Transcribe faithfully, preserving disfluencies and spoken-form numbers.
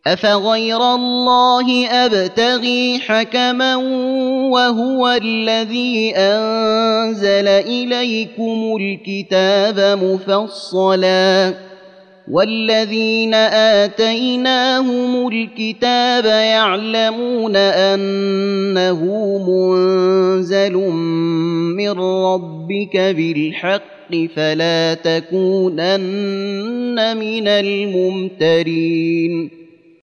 أفغير الله أبتغي حكما وهو الذي أنزل إليكم الكتاب مفصلا والذين آتيناهم الكتاب يعلمون أنه منزل من ربك بالحق فلا تكونن من الممترين